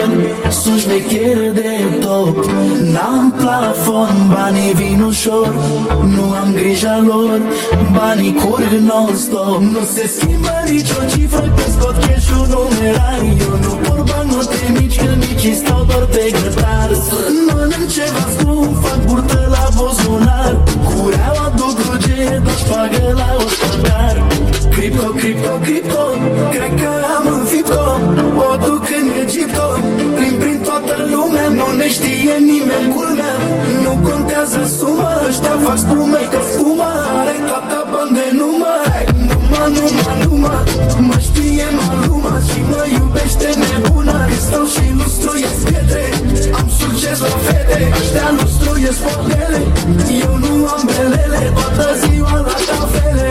el, sunt șmecher de top. N-am plafon, banii vin ușor, nu am grija lor, banii curg non-stop. Nu se schimbă nicio cifră când scot cash-ul numerar. Eu nu pur bani note mici, că mici stau doar pe grătar. Mănânc ceva scump, fac burtă la buzunar, cureaua dublu G, dași pagă la ospătar. Cripto, cripto, cripto, cred că am înfipt-o, o duc în Egipto, prin toată lumea, nu ne știe nimeni culmea. Nu contează suma, ăștia fac spume, că spuma are tata bani de numai. Numai, mă știe maluma și mă iubește nebuna. Că stau și lustruiesc pietre, am succes la fete, ăștia lustruiesc podele. Eu nu am belele, toată ziua la cafele.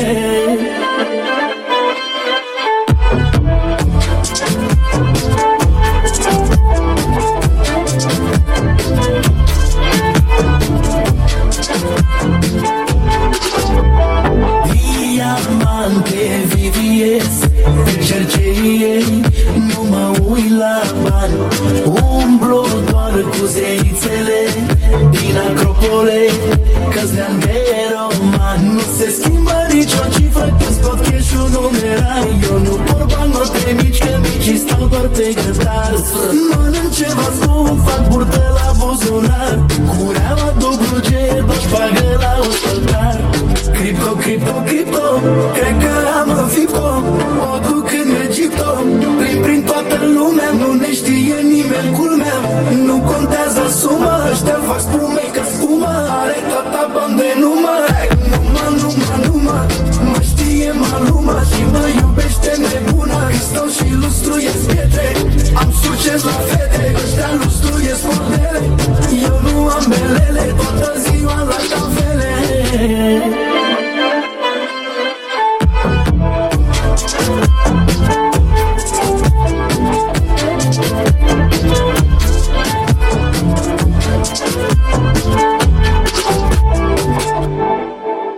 Diamante VVS, cercei, nu mă uit la bani. Umblu doar cu zeițele din Acropole, că-s neam de roman. Nu se schimbă nicio cifră când scot cash-ul numerar. Eu nu pur bani note mici, că mici stau doar pe grătar. Mănânc ceva scump, fac burtă la buzunar, cureaua dublu G, dași pagă la ospătar. Cripto, cripto, cripto, cred că am înfipt-o, o duc în Egipto, prin toată lumea, nu ne știe nimeni culmea. Nu contează suma, ăștia fac spume, că spuma are tata bani de numai. Numai, mă știe maluma și mă iubește nebuna. Că stau și lustruiesc pietre, am succes la fete, ăștia lustruiesc modele. Eu nu am belele, toată